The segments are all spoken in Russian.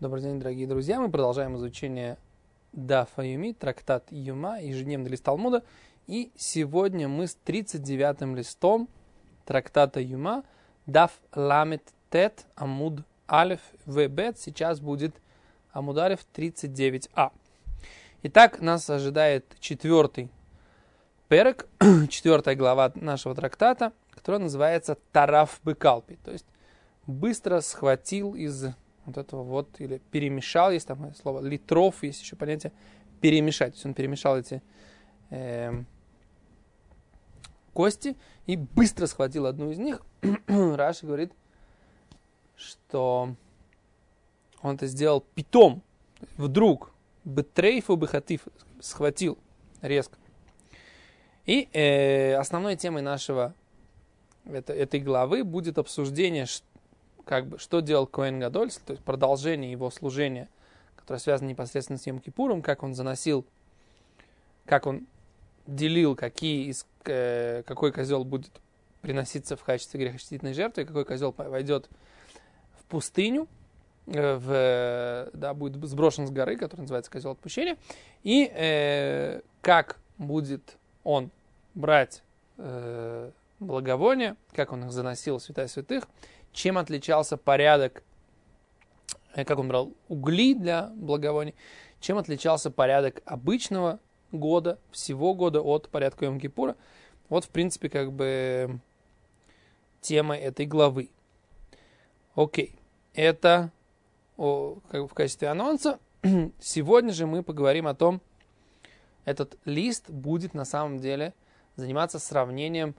Добрый день, дорогие друзья. Мы продолжаем изучение Дафа Юми, трактат Юма, ежедневный лист Талмуда. И сегодня мы с 39-м листом трактата Юма, Даф Ламет Тет Амуд Алеф Вбет. Сейчас будет Амуд Алеф 39а. Итак, нас ожидает четвертый перек, четвертая глава нашего трактата, которая называется Тараф Бекалпи. То есть быстро схватил из вот этого вот, или перемешал, есть там слово литров, есть еще понятие перемешать. То есть он перемешал эти кости и быстро схватил одну из них. Раши говорит, что он это сделал питом, вдруг, бетрейфу бехатиф, схватил резко. И основной темой нашего этой главы будет обсуждение, что делал Коэн Гадоль, то есть продолжение его служения, которое связано непосредственно с Йом-Кипуром, как он заносил, как он делил, какой козел будет приноситься в качестве грехочистительной жертвы, и какой козел войдет в пустыню, будет сброшен с горы, который называется козел отпущения, и как будет он брать благовония, как он их заносил в святая святых, чем отличался порядок, как он брал угли для благовоний, чем отличался порядок обычного года, всего года от порядка Йом-Кипура. Вот, в принципе, тема этой главы. Окей. Это в качестве анонса. Сегодня же мы поговорим о том, этот лист будет на самом деле заниматься сравнением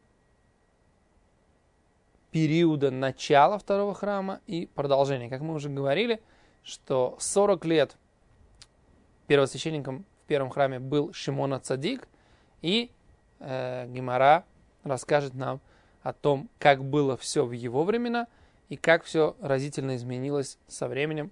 периода начала второго храма и продолжения. Как мы уже говорили, что 40 лет первосвященником в первом храме был Шимон ха-Цадик, и Гемара расскажет нам о том, как было все в его времена и как все разительно изменилось со временем,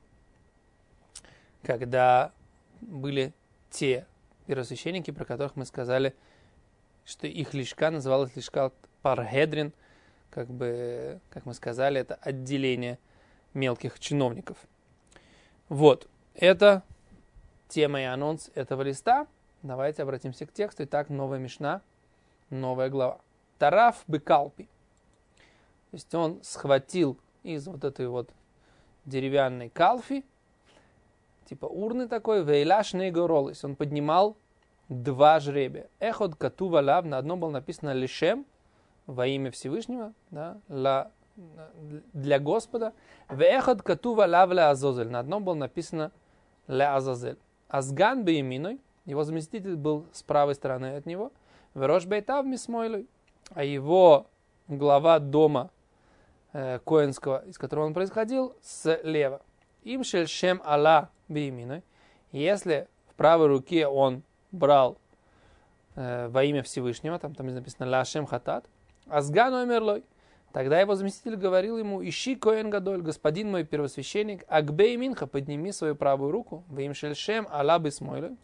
когда были те первосвященники, про которых мы сказали, что их лишка называлась лишка Паргедрин, как мы сказали, это отделение мелких чиновников. Вот, это тема и анонс этого листа. Давайте обратимся к тексту. Итак, новая мишна, новая глава. Тараф Бекалпи. То есть он схватил из вот этой вот деревянной калфи, типа урны такой, вейляш негоролис. Он поднимал два жребия. Эход катува лав, на одном было написано лишем, во имя Всевышнего, да, для Господа. Веэхад катува лав ле азозель. На одном было написано ле азазель. Азган бееминой, его заместитель был с правой стороны от него. Верош бейтав мисмойлой. А его глава дома коэнского, из которого он происходил, слева. Им шель шем ала бееминой. Если в правой руке он брал во имя Всевышнего, там написано ла шем хатат, Азгану умерлой. Тогда его заместитель говорил ему: ищи Коэн Гадоль, господин мой первосвященник, Акбей Минха, подними свою правую руку, Ваим Шельшем Алла Бисмойлы.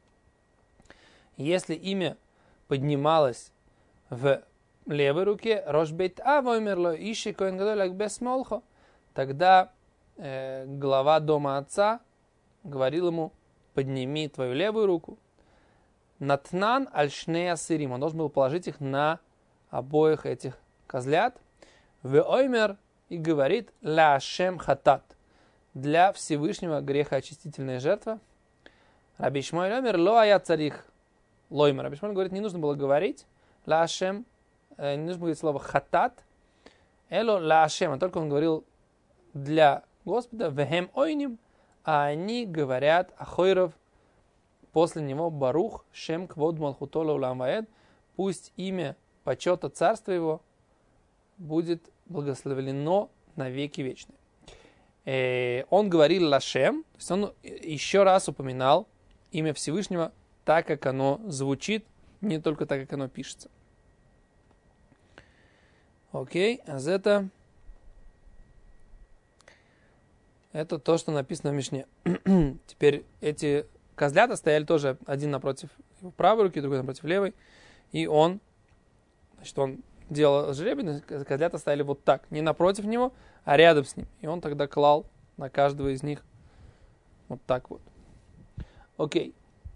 Если имя поднималось в левой руке, Рошбейт Ава умерлой, ищи Коэн Гадоль Акбей Смолхо, тогда глава дома отца говорил ему: подними твою левую руку. Натнан Альшнея Сирим, он должен был положить их на обоих этих козлят, в оймер, и говорит ля шем хатат, для Всевышнего грехоочистительная жертва. Раби Шмуэль оймер ло ая царих лоймер. Раби Шмуэль говорит, не нужно было говорить ля шем, не нужно говорить слово хатат, эло ля шем, а только он говорил для Господа, вехем ойним, а они говорят ахойров после него барух шем квод малхуто лаулам ваэд, пусть имя почета царства его будет благословлено на веки вечные. Он говорил Лашем, то есть он еще раз упоминал имя Всевышнего так, как оно звучит, не только так, как оно пишется. Окей, а это то, что написано в Мишне. Теперь эти козлята стояли тоже один напротив его правой руки, другой напротив левой, и он делал жребий, козлята стояли вот так, не напротив него, а рядом с ним. И он тогда клал на каждого из них Вот так вот. Окей.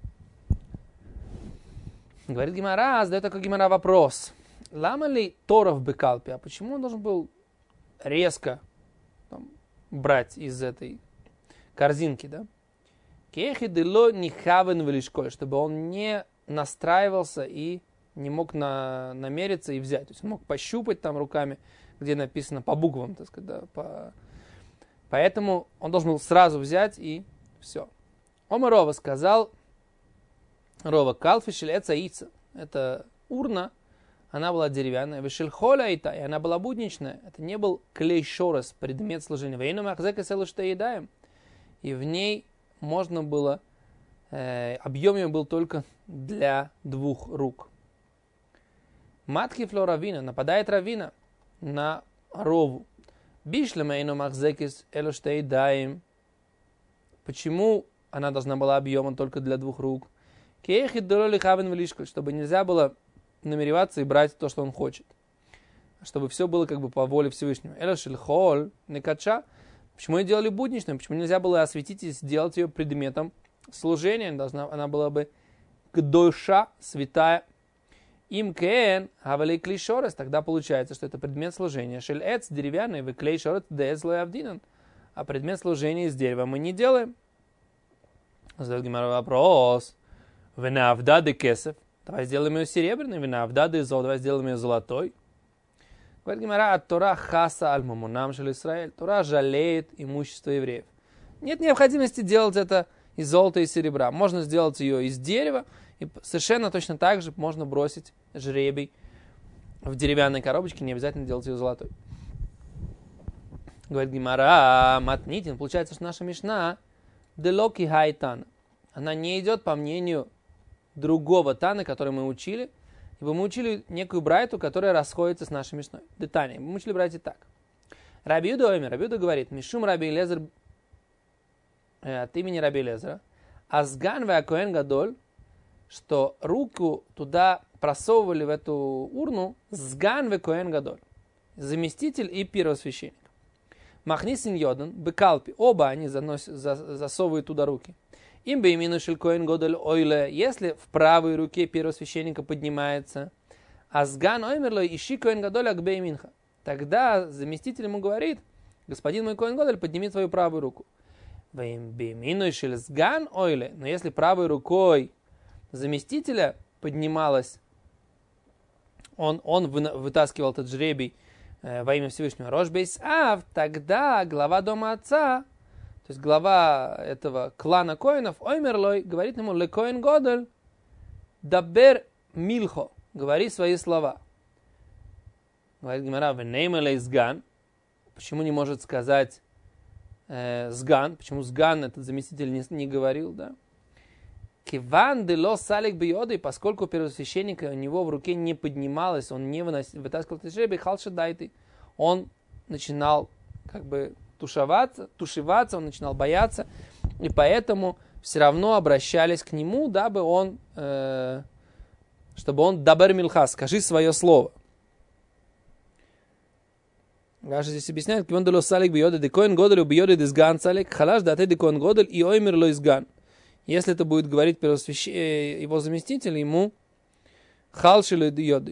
Говорит Гемара, задает такой Гемара вопрос. Лама ли Торов бекалпи? А почему он должен был резко брать из этой корзинки, да? Кехи дело не хавен велишколь, чтобы он не настраивался и не мог намериться и взять. То есть он мог пощупать там руками, где написано по буквам, так сказать, да, Поэтому он должен был сразу взять и все. Ома Рова сказал, Рова калфишель эца ица. Это урна, она была деревянная. Вешельхоля ита, и она была будничная. Это не был клей шорес, предмет служения. Вейну махзека селу что едаем. И в ней можно было, объем ее был только для 2 рук. Матки фло равина, нападает равина на Рову. Бишлемейну махзекис элу что едаем. Почему она должна была объемом только для 2 рук? Чтобы нельзя было намереваться и брать то, что он хочет. Чтобы все было как бы по воле Всевышнего. Почему ее делали будничным? Почему нельзя было осветить и сделать ее предметом служения? Она была бы кдойша, святая. Им кен, авалей клейшорес. Тогда получается, что это предмет служения. Шель-эц деревянный, вы клейшорес дез лоявдинан. А предмет служения из дерева мы не делаем. Задает Гемара вопрос. Венаавда де кесев. Давай сделаем ее серебряной. Венаавда де зол. Давай сделаем ее золотой. Говорит Гемара, от Тора хаса аль мамунам шел Исраэль. Тора жалеет имущество евреев. Нет необходимости делать это из золота и серебра. Можно сделать ее из дерева. И совершенно точно так же можно бросить жребий в деревянной коробочке. Не обязательно делать ее золотой. Говорит Гемара, матнитин. Получается, что наша мишна делоки хайтана. Она не идет по мнению другого Таны, который мы учили, ибо мы учили некую брайту, которая расходится с нашей мишной. Детально. Мы учили брайте так. Раби Юда Омер. Раби Юда говорит, Мишум Раби Лезер от имени Раби Лезера, Азган ве Коэн Гадоль, что руку туда просовывали в эту урну Сган ве Коэн Гадоль, заместитель и первосвященник. Махнисин Йодан, Бекалпи, оба они засовывают туда руки. Им бы именно Коэн Гадоль ойле, если в правой руке первосвященника поднимается, а Сган оймерлой ищи Коэн Гадоль акбей минха. Тогда заместитель ему говорит, господин мой Коэн Гадоль, подними твою правую руку. Но если правой рукой заместителя поднималась, он вытаскивал этот жребий во имя Всевышнего, Рошбейс Ав, тогда глава дома отца, то есть глава этого клана коинов, Оймерлой, говорит ему, Ле Коэн Гадоль, Дабер Милхо, говори свои слова. Говорит Гемара, Венеймелей Сган, почему не может сказать Сган, почему Сган этот заместитель не говорил, да? Киван дело салик биоды, поскольку первосвященника у него в руке не поднималось, он не вытаскивал этот жребий, халша дайты, он начинал как бы тушеваться, он начинал бояться, и поэтому все равно обращались к нему, дабы он, чтобы он дабер милха, скажи свое слово. Раша здесь объясняет, киван дело салик биоды, де коэн годель биоды де сган салик, халаш дате де коэн годель и оймер лой сган. Если это будет говорить его заместитель, ему халшили йоды.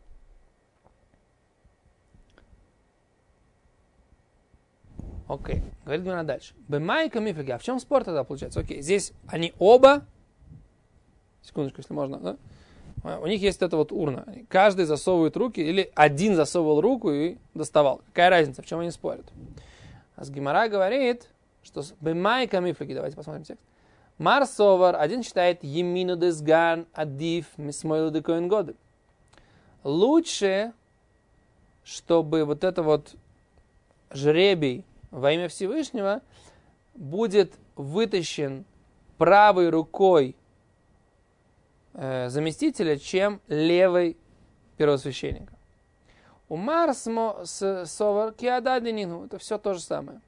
Окей, говорит Гемара дальше. Бемайка мифига. А в чем спор тогда получается? Окей, здесь они оба, секундочку, если можно, да? У них есть эта вот урна. Каждый засовывает руки, или один засовывал руку и доставал. Какая разница, в чем они спорят? А с Гемара говорит, что бемайка мифиги. Давайте посмотрим текст. Марсовар, один считает емину десган адив мисмойлу де коэн годель. Лучше, чтобы вот это вот жребий во имя Всевышнего будет вытащен правой рукой заместителя, чем левой первосвященника. У Марсовар киададинину, это все то же самое.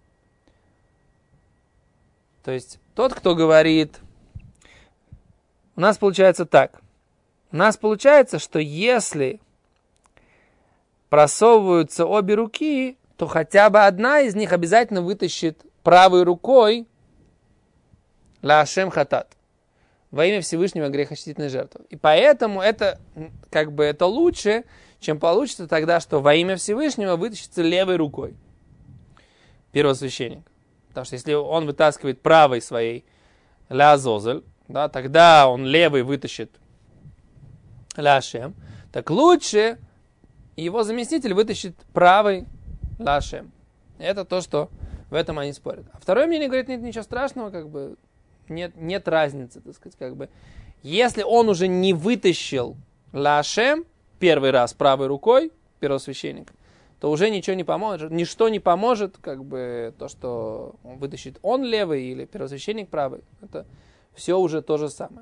То есть тот, кто говорит, у нас получается так. У нас получается, что если просовываются обе руки, то хотя бы одна из них обязательно вытащит правой рукой ла Ашем хатат. Во имя Всевышнего грехочистительной жертвы. И поэтому это, как бы, это лучше, чем получится тогда, что во имя Всевышнего вытащится левой рукой первосвященник. Потому что если он вытаскивает правой своей ля Азозель, да, тогда он левый вытащит ля Ашем, так лучше его заместитель вытащит правый ля Ашем. Это то, что в этом они спорят. А второе мнение говорит, нет ничего страшного, как бы нет разницы, так сказать, как бы. Если он уже не вытащил ля Ашем первый раз правой рукой, первосвященник, то уже ничего не поможет, ничто не поможет, как бы, то, что он вытащит он левый или первосвященник правый. Это все уже то же самое.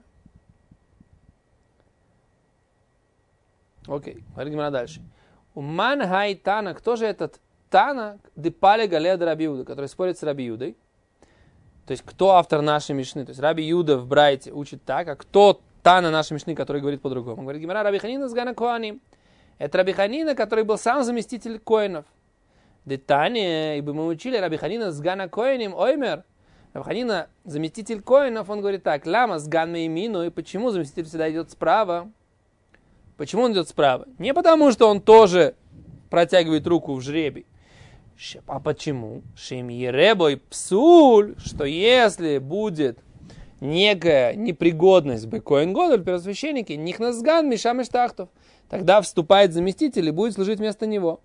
Окей, говорим дальше. Уман хай Тана, кто же этот Тана, депали галед Раби Юда, который спорит с Раби Юдой? То есть, кто автор нашей Мишны? То есть, Раби Юда в Брайте учит так, а кто Тана нашей Мишны, который говорит по-другому? Он говорит, Гемара Раби Ханина с Гана Коаним. Это Раби Ханина, который был сам заместитель коинов. Детане, ибо мы учили Раби Ханина с Гана Коиним, оймер. Раби Ханина, заместитель коинов, он говорит так, лама с Ган Меймину, и почему заместитель всегда идет справа? Почему он идет справа? Не потому, что он тоже протягивает руку в жребий. А почему? Шем еребой псуль, что если будет некая непригодность бы коин годоль, первосвященники, нихназган мишам иштахтов, тогда вступает заместитель и будет служить вместо него.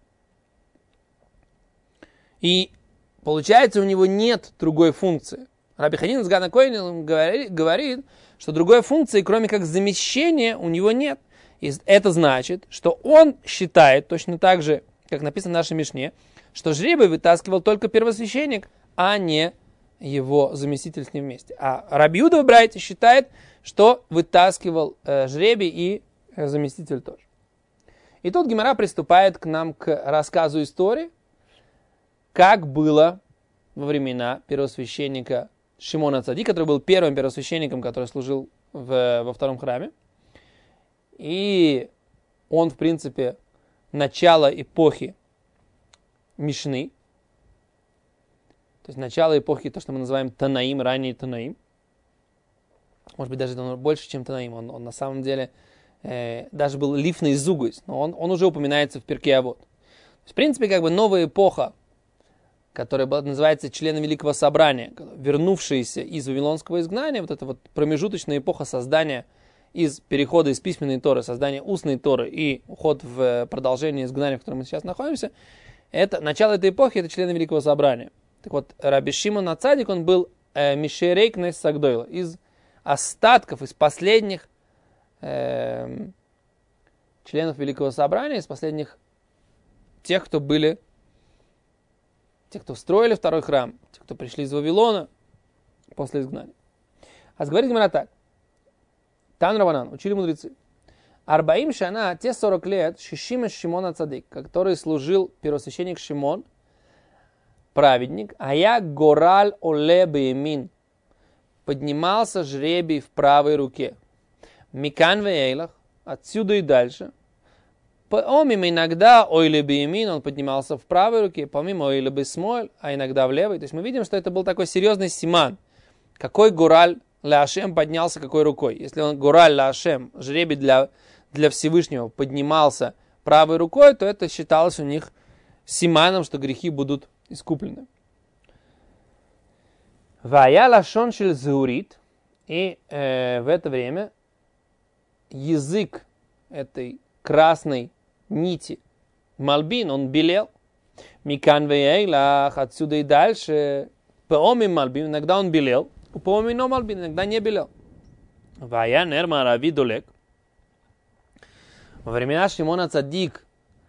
И получается, у него нет другой функции. Раби Ханина с Гана Коиним говорит, что другой функции, кроме как замещения, у него нет. И это значит, что он считает, точно так же, как написано в нашей Мишне, что жребий вытаскивал только первосвященник, а не его заместитель с ним вместе. А Раби Юда в Брайте считает, что вытаскивал жребий и заместитель тоже. И тут Гемара приступает к нам к рассказу истории, как было во времена первосвященника Шимона Цади, который был первым первосвященником, который служил во втором храме. И он, в принципе, начало эпохи Мишны, то есть начало эпохи, то, что мы называем Танаим, ранний Танаим. Может быть, даже больше, чем Танаим. Он на самом деле даже был лифный зугуис, но он уже упоминается в Перке Авот. В принципе, как бы новая эпоха, которая называется члены Великого Собрания, вернувшиеся из Вавилонского изгнания, вот эта вот промежуточная эпоха создания из перехода из письменной Торы, создания устной Торы и уход в продолжение изгнания, в котором мы сейчас находимся, это, начало этой эпохи, это члены Великого Собрания. Так вот, Раби Шимон ацадик, он был Мишерей Кнес Сагдойла, из остатков, из последних членов Великого Собрания, из последних тех, кто были, те, кто строили второй храм, те, кто пришли из Вавилона после изгнания. А говорит Гемара так. Тан Раванан, учили мудрецы. Арбаим шана, те 40 лет, Шишима Шимона Цадик, который служил первосвященник Шимон, праведник, а я гораль оле беемин, поднимался жребий в правой руке. Микан вейлах, отсюда и дальше. Помимо иногда ойле беемин, он поднимался в правой руке, помимо ойле бесмоль, а иногда в левой. То есть мы видим, что это был такой серьезный симан. Какой гораль ля Ашем поднялся какой рукой. Если он гораль ля Ашем, жребий для Всевышнего, поднимался правой рукой, то это считалось у них симаном, что грехи будут искуплены. Вая лашон шель зеурит, и в это время язык этой красной нити Мальбин, он белел. Микан вейлах, отсюда и дальше, пеоми Мальбин, иногда он белел, пеоми но Мальбин, иногда не белел. Вая нерма рави долек. Во времена Шимона Цадик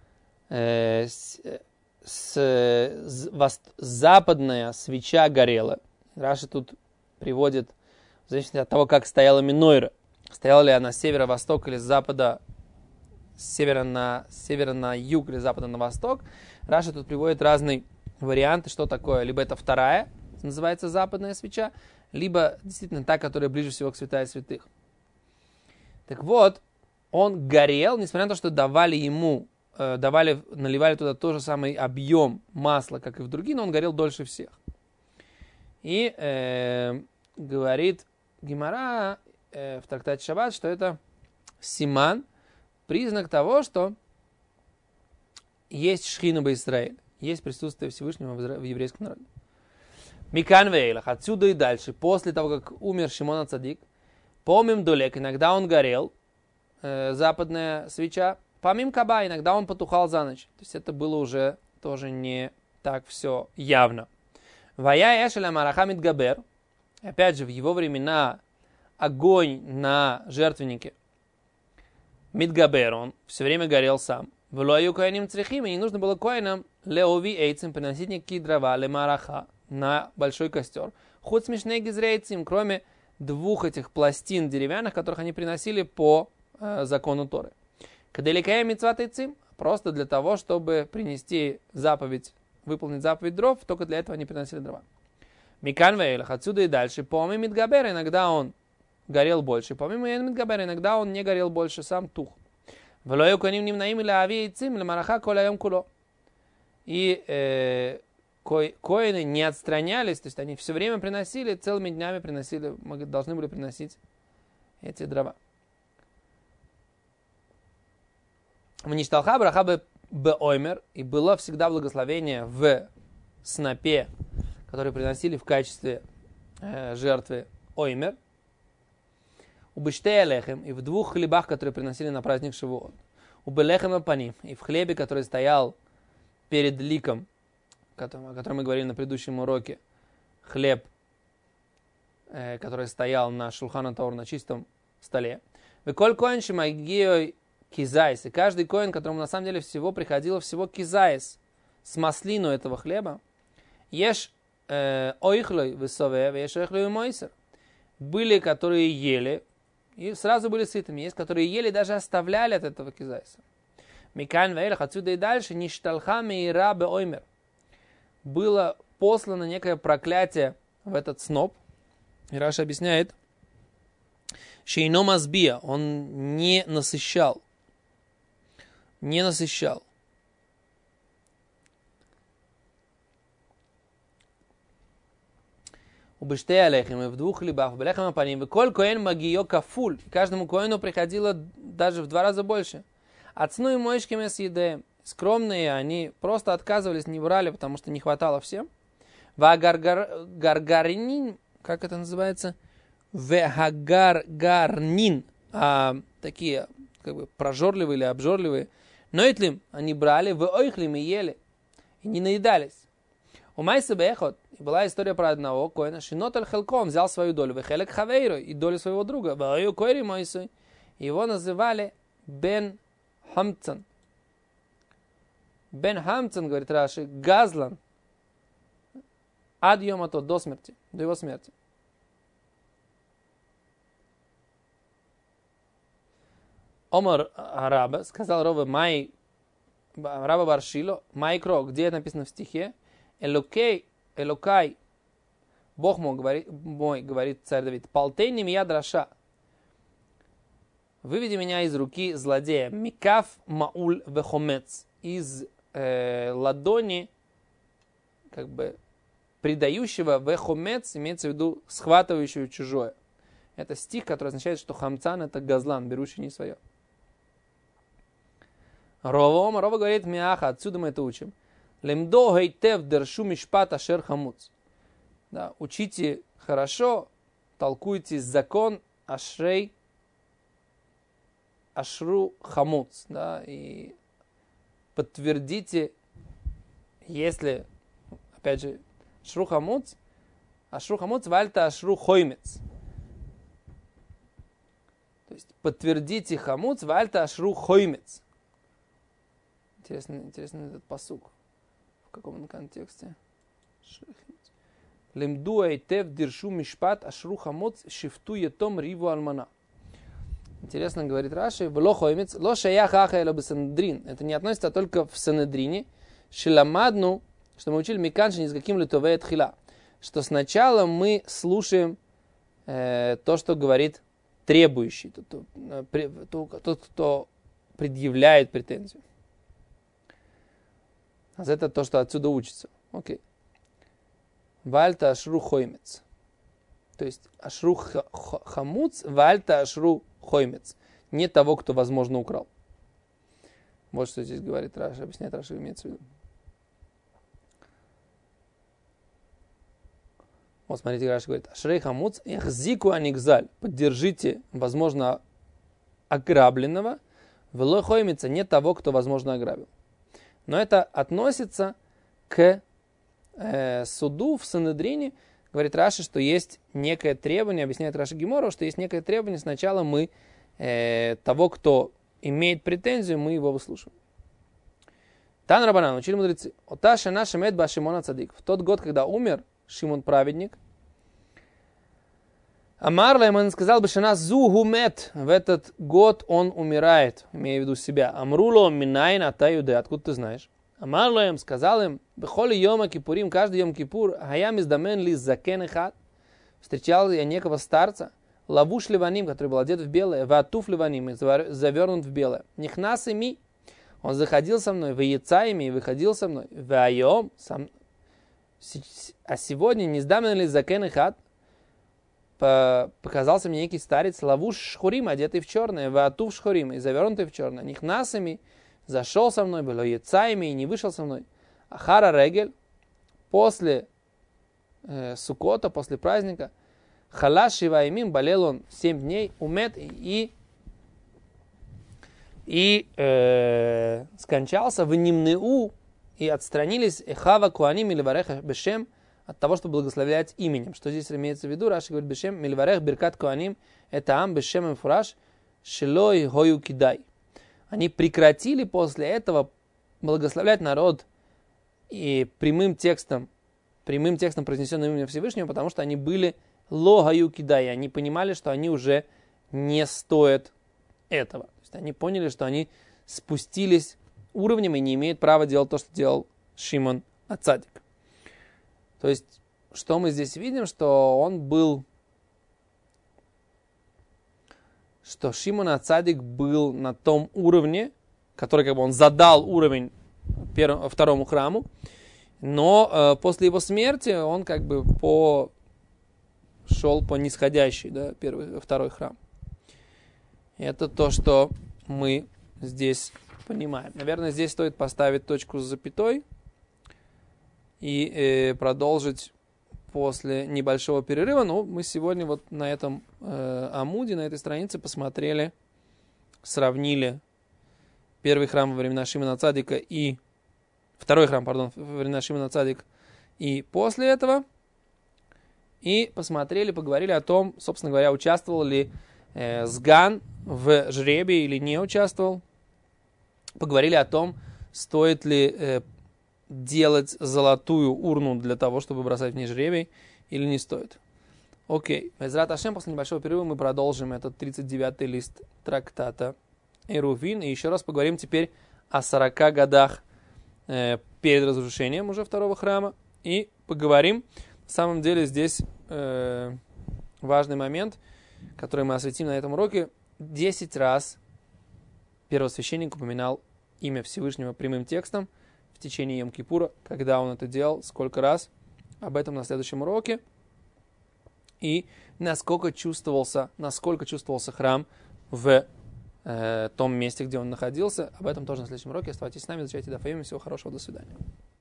западная свеча горела. Раши тут приводит, в зависимости от того, как стояла минойра. Стояла ли она с северо-восток или с запада, с севера на юг или с запада на восток. Раши тут приводит разные варианты, что такое. Либо это вторая, называется западная свеча, либо действительно та, которая ближе всего к святая святых. Так вот, он горел, несмотря на то, что наливали туда тот же самый объем масла, как и в другие, но он горел дольше всех. И говорит Гемара в трактате Шаббат, что это симан, признак того, что есть шхина бе-Исраэль, есть присутствие Всевышнего в еврейском народе. Микан вейлах, отсюда и дальше, после того, как умер Шимон ацадик, помим долек, иногда он горел, западная свеча, помим каба, иногда он потухал за ночь. То есть это было уже тоже не так все явно. Вая эшеля мараха мидгабер, опять же, в его времена огонь на жертвеннике мидгабер, он все время горел сам. Влою коэним црихим, и не нужно было коэнам леови эйцем приносить никакие дрова, ле мараха, на большой костер. Худ смешные гизрейцим, кроме двух этих пластин деревянных, которых они приносили по закону Торы. Каделикая мицват эйцим, просто для того, чтобы принести заповедь, выполнить заповедь дров, только для этого они приносили дрова. Микан вейлах, отсюда и дальше. Помимо мидгабер, иногда он горел больше. Помимо мидгабер, иногда он не горел больше, сам тух. Влою коэним нимнаим или ави эйцим, ле мараха коляем куло. И коины не отстранялись, то есть они все время приносили, целыми днями приносили, должны были приносить эти дрова. Вништалха браха бе-оймер, и было всегда благословение в снопе, который приносили в качестве жертвы оймер. У бештея лехем, и в двух хлебах, которые приносили на праздник Шавуот. У белехема паним, и в хлебе, который стоял перед ликом, о котором мы говорили на предыдущем уроке, хлеб, который стоял на шулхан ат-Таур, на чистом столе. Веколь коэн шемагиой кизайс, и каждый коэн, которому на самом деле всего приходило всего кизайс, с маслину этого хлеба, ешь ойхлой высове, ешь ойхлой мойсер. Были, которые ели, и сразу были сытыми. Есть, которые ели, даже оставляли от этого кизайса. Микан вейлах, отсюда и дальше, ништалха меира бе-оймер. Было послано некое проклятие в этот сноп. И Раша объясняет, шейно мазбия, он не насыщал. Не насыщал. У бештея лехем, и в двух хлебах, в белехем апаним, и коль коэн магио кафуль, каждому коэну приходило даже в 2 раза больше. Отцну и моечками с едеем. Скромные, они просто отказывались, не брали, потому что не хватало всем. Вагаргарнин, как это называется? Вегагарнин, такие как бы прожорливые или обжорливые. Но итлим, они брали, веойхлим и ели, и не наедались. У Майса Бехот была история про одного коэна, шиноталь хелком, взял свою долю, вехелек хавейро, и долю своего друга, веою коэри мойсой. Его называли Бен Хамцан. Бен Хамцан, говорит Раши, Газлан. Ад йомато, до смерти, до его смерти. Омар Раба, сказал Раба Баршило, Майкро, где написано в стихе, Элокай, Бог мой, говорит царь Давид, Палтейни мия драша, выведи меня из руки злодея, Микаф мауль вехомец, из ладони, как бы, предающего вехомец, имеется в виду схватывающего чужое. Это стих, который означает, что хамцан это газлан, берущий не свое. Рова говорит, миаха, отсюда мы это учим. Лемдо гейтев дершу мишпат ашер хамуц. Да, учите хорошо, толкуйте закон ашрей, ашру хамуц. Да, и подтвердите, если, опять же, ашру хамуц вальта ашру хоймец. То есть подтвердите хамуц вальта ашру хоймец. Интересный этот пасук. В каком он контексте? Лемду айтев диршу мишпат ашру хамоц шифту етом риву альмана. Интересно говорит Раши, вло хоймец, ло шаях аха эло бесанедрин. Это не относится только в Санедрине. Шиламадну, что мы учили миканши ни с каким литове тхила. Что сначала мы слушаем то, что говорит требующий, тот, кто предъявляет претензию. А это то, что отсюда учится. Окей. Вальта ашру хоймец. То То есть ашру хамуц, вальта ашру хоймец. Не того, кто, возможно, украл. Вот что здесь говорит Раши, объясняет Раши, имеется в виду. Вот смотрите, Раши говорит, ашрей хамуц, яхзику аникзаль. Поддержите, возможно, ограбленного. Велой хоймец, не того, кто, возможно, ограбил. Но это относится к суду в Санедрине. Говорит Раши, что есть некое требование, объясняет Раши Гемору, что есть некое требование, сначала мы того, кто имеет претензию, мы его выслушиваем. Тан Рабанан, учили мудрецы. Оташа наша медба Шимона Цадик. В тот год, когда умер Шимон праведник, Амар он сказал бы, что нас зугу мет. В этот год он умирает, имея в виду себя. Амруло минайн атаюде. Откуда ты знаешь? Амар им сказал им, бехоли йома кипурим, каждый йом кипур, хаям издамен ли закен эхат. Встречал я некого старца, лавуш ливаним, который был одет в белое, ватуф ливаним, завернут в белое. Нихнас ими, он заходил со мной, ваяца ими, и выходил со мной, вайом, а сегодня не сдамен ли закен эхат, показался мне некий старец, лавуш шхурим, одетый в черное, ватуф шхурим, и завернутый в черное. Нихнас ими, зашел со мной, было яцаями и не вышел со мной. Ахара регель, после Суккота, после праздника, халаш шиваимим, болел он 7 дней, умет и скончался в нимнеу, и отстранились эхава куаним или вареха бешем, от того, чтобы благословлять именем. Что здесь имеется в виду? Раши говорит, бешем, мильварех биркат куаним, это ам бешем им фураж, шилой гою кидай. Они прекратили после этого благословлять народ и прямым текстом произнесенным именем Всевышнего, потому что они были логаю кидай. Они понимали, что они уже не стоят этого. То есть они поняли, что они спустились уровнем и не имеют права делать то, что делал Шимон ацадик. То есть, что мы здесь видим, что Шимон ацадик был на том уровне, который он задал уровень второму храму, но после его смерти он шел по нисходящей, да, второй храм. Это то, что мы здесь понимаем. Наверное, здесь стоит поставить точку с запятой и продолжить после небольшого перерыва. Но мы сегодня вот на этом амуде, на этой странице сравнили первый храм во времена Шимона Цадика и второй храм, во времена Шимона Цадика и после этого. И поговорили о том, собственно говоря, участвовал ли Сган в жребии или не участвовал. Поговорили о том, стоит ли делать золотую урну для того, чтобы бросать в ней жребий, или не стоит. Окей. Безрат Ашем, после небольшого перерыва мы продолжим этот 39-й лист трактата Эрувин. И еще раз поговорим теперь о 40 годах перед разрушением уже второго храма. И поговорим, на самом деле здесь важный момент, который мы осветим на этом уроке. 10 раз первосвященник упоминал имя Всевышнего прямым текстом в течение Йом-Кипура. Когда он это делал, сколько раз. Об этом на следующем уроке. И насколько чувствовался храм в том месте, где он находился. Об этом тоже на следующем уроке. Оставайтесь с нами, изучайте Даф Йоми. Всего хорошего, до свидания.